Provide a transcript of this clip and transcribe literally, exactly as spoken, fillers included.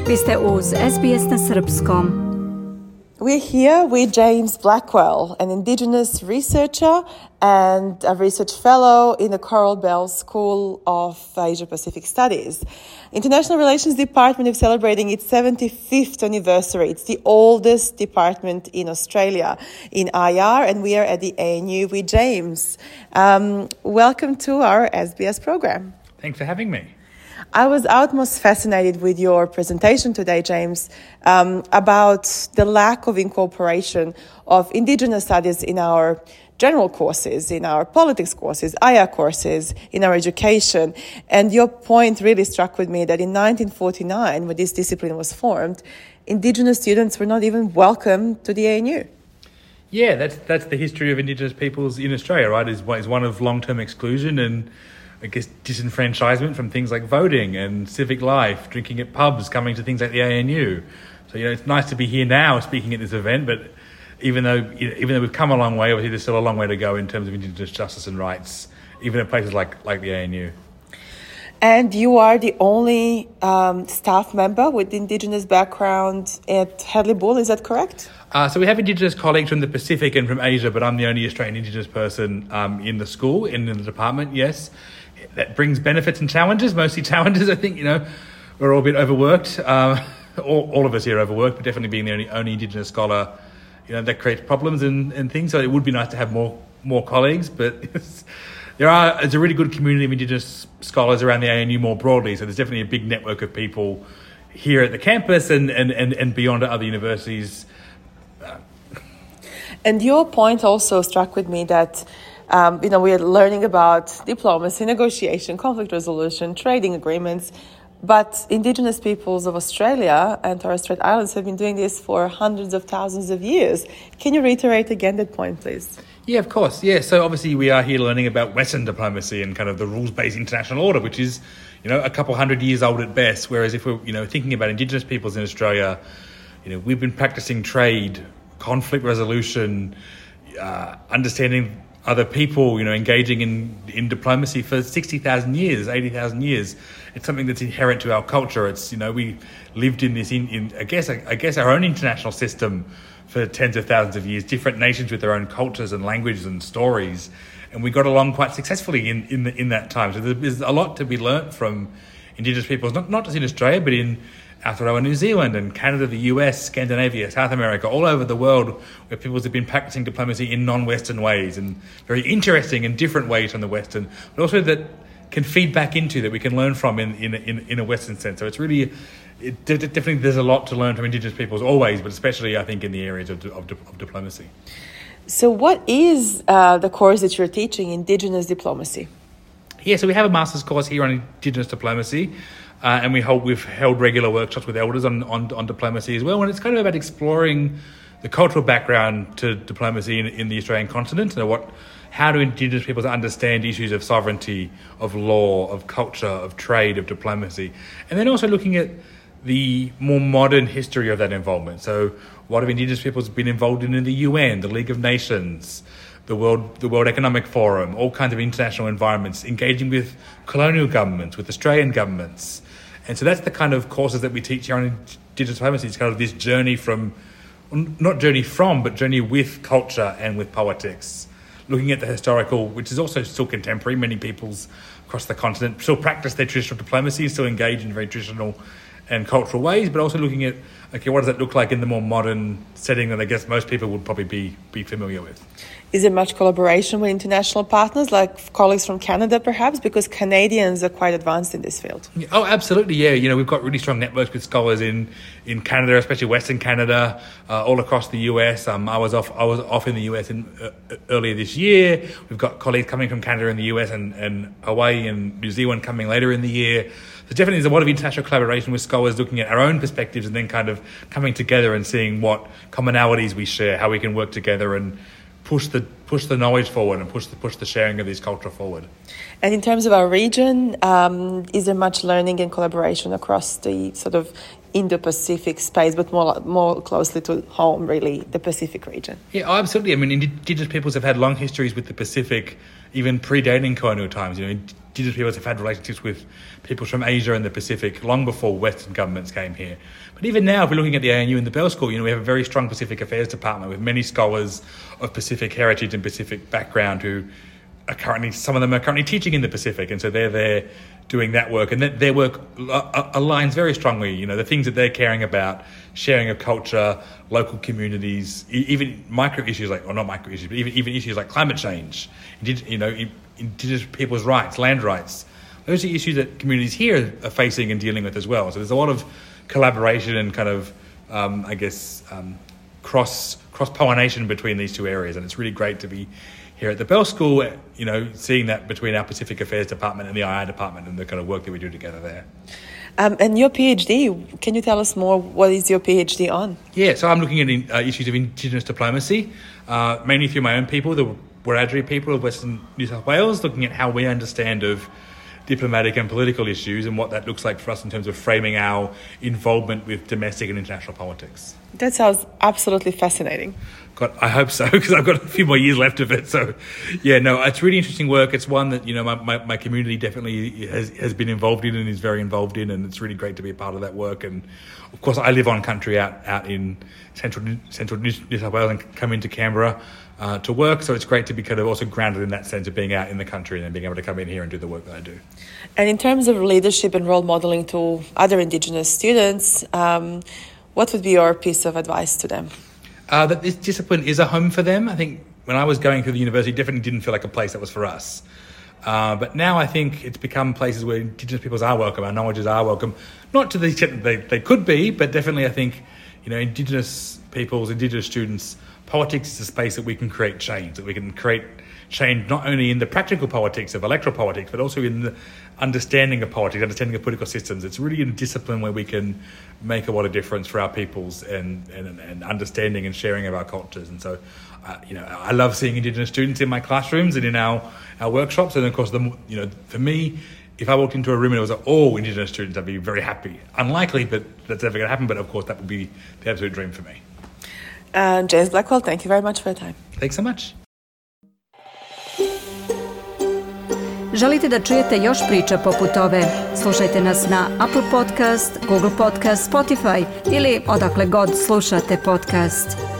Vi ste uz S B S na Srpskom. We're here with James Blackwell, an Indigenous researcher and a research fellow in the Coral Bell School of Asia-Pacific Studies. International Relations Department is celebrating its seventy-fifth anniversary. It's the oldest department in Australia, in I R, and we are at the A N U with James. Um, welcome to our S B S program. Thanks for having me. I was utmost fascinated with your presentation today, James, um, about the lack of incorporation of Indigenous studies in our general courses, in our politics courses, I R courses, in our education. And your point really struck with me that in nineteen forty-nine, when this discipline was formed, Indigenous students were not even welcome to the A N U. Yeah, that's that's the history of Indigenous peoples in Australia, right? Is is one of long-term exclusion and, I guess, disenfranchisement from things like voting and civic life, drinking at pubs, coming to things like the A N U. So, you know, it's nice to be here now speaking at this event, but even though you know, even though we've come a long way, obviously there's still a long way to go in terms of Indigenous justice and rights, even at places like, like the A N U. And you are the only um, staff member with Indigenous background at Hadley Bull, is that correct? Uh, so we have Indigenous colleagues from the Pacific and from Asia, but I'm the only Australian Indigenous person um, in the school, in, in the department, yes. That brings benefits and challenges, mostly challenges, I think. You know, we're all a bit overworked. Uh, all, all of us here are overworked, but definitely being the only, only Indigenous scholar, you know, that creates problems and, and things. So it would be nice to have more more colleagues, but there are, there's a really good community of Indigenous scholars around the A N U more broadly. So there's definitely a big network of people here at the campus and, and, and, and beyond at other universities. Uh, and your point also struck with me that Um, you know, we are learning about diplomacy, negotiation, conflict resolution, trading agreements, but Indigenous peoples of Australia and Torres Strait Islands have been doing this for hundreds of thousands of years. Can you reiterate again that point, please? Yeah, of course. Yeah, so obviously we are here learning about Western diplomacy and kind of the rules-based international order, which is, you know, a couple hundred years old at best. Whereas if we're, you know, thinking about Indigenous peoples in Australia, you know, we've been practicing trade, conflict resolution, uh, understanding other people, you know, engaging in, in diplomacy for sixty thousand years, eighty thousand years. It's something that's inherent to our culture. It's, you know, we lived in this, in, in I guess, I, I guess our own international system for tens of thousands of years, different nations with their own cultures and languages and stories. And we got along quite successfully in, in, the, in that time. So there's a lot to be learnt from Indigenous peoples, not, not just in Australia, but in Aotearoa New Zealand and Canada, the U S, Scandinavia, South America, all over the world, where peoples have been practicing diplomacy in non-Western ways and very interesting and different ways from the Western, but also that can feed back into, that we can learn from in in in, in a Western sense. So it's really, it, definitely there's a lot to learn from Indigenous peoples always, but especially I think in the areas of, of, of diplomacy. So what is uh, the course that you're teaching, Indigenous diplomacy? Yeah, so we have a master's course here on Indigenous diplomacy. Uh, and we hold, we've held regular workshops with elders on, on, on diplomacy as well. And it's kind of about exploring the cultural background to diplomacy in, in the Australian continent. And what, how do Indigenous peoples understand issues of sovereignty, of law, of culture, of trade, of diplomacy? And then also looking at the more modern history of that involvement. So what have Indigenous peoples been involved in in the U N, the League of Nations, the World the World Economic Forum, all kinds of international environments, engaging with colonial governments, with Australian governments. And so that's the kind of courses that we teach here on Indigenous diplomacy. It's kind of this journey from, not journey from, but journey with culture and with politics. Looking at the historical, which is also still contemporary. Many peoples across the continent still practice their traditional diplomacy, still engage in very traditional and cultural ways, but also looking at, okay, what does that look like in the more modern setting that I guess most people would probably be, be familiar with. Is there much collaboration with international partners, like colleagues from Canada, perhaps? Because Canadians are quite advanced in this field. Oh, absolutely, yeah. You know, we've got really strong networks with scholars in, in Canada, especially Western Canada, uh, all across the U S. Um, I was off I was off in the U S in, uh, earlier this year. We've got colleagues coming from Canada in the U S and, and Hawaii and New Zealand coming later in the year. So definitely there's a lot of international collaboration with scholars looking at our own perspectives and then kind of coming together and seeing what commonalities we share, how we can work together and push the push the knowledge forward and push the push the sharing of this culture forward. And in terms of our region, um, is there much learning and collaboration across the sort of Indo-Pacific space, but more more closely to home, really, the Pacific region? Yeah, oh, absolutely. I mean, Indigenous peoples have had long histories with the Pacific, even predating colonial times. You know, Indigenous peoples have had relationships with people from Asia and the Pacific long before Western governments came here. But even now, if we're looking at the A N U and the Bell School, you know, we have a very strong Pacific Affairs department with many scholars of Pacific heritage and Pacific background who are currently, some of them are currently teaching in the Pacific, and so they're there doing that work, and that their work aligns very strongly, you know, the things that they're caring about, sharing of culture, local communities, even micro issues like, or not micro issues, but even, even issues like climate change, you know, Indigenous people's rights, land rights. Those are issues that communities here are facing and dealing with as well. So there's a lot of collaboration and kind of, um, I guess, um, cross cross pollination between these two areas, and it's really great to be here at the Bell School, you know, seeing that between our Pacific Affairs department and the I I department and the kind of work that we do together there. Um, and your PhD, can you tell us more? What is your PhD on? Yeah, so I'm looking at uh, issues of Indigenous diplomacy, uh, mainly through my own people, the Wiradjuri people of Western New South Wales, looking at how we understand of diplomatic and political issues and what that looks like for us in terms of framing our involvement with domestic and international politics. That sounds absolutely fascinating. God, I hope so, because I've got a few more years left of it. So, yeah, no, it's really interesting work. It's one that, you know, my, my, my community definitely has, has been involved in and is very involved in, and it's really great to be a part of that work. And, of course, I live on country out, out in central, central New South Wales and come into Canberra uh, to work. So it's great to be kind of also grounded in that sense of being out in the country and then being able to come in here and do the work that I do. And in terms of leadership and role modelling to other Indigenous students, um, what would be your piece of advice to them? Uh, that this discipline is a home for them. I think when I was going through the university, it definitely didn't feel like a place that was for us. Uh, but now I think it's become places where Indigenous peoples are welcome, our knowledges are welcome. Not to the extent that they, they could be, but definitely I think, you know, Indigenous peoples, Indigenous students, politics is a space that we can create change, that we can create change not only in the practical politics of electoral politics, but also in the understanding of politics, understanding of political systems. It's really a discipline where we can make a lot of difference for our peoples and, and, and understanding and sharing of our cultures. And so, uh, you know, I love seeing Indigenous students in my classrooms and in our, our workshops. And of course, the, you know, for me, if I walked into a room and it was all Indigenous students, I'd be very happy. Unlikely, but that's never going to happen. But of course, that would be the absolute dream for me. Uh, James Blackwell, thank you very much for your time. Thanks so much. Želite da čujete još priča poput ove? Slušajte nas na Apple Podcast, Google Podcast, Spotify ili odakle god slušate podcast.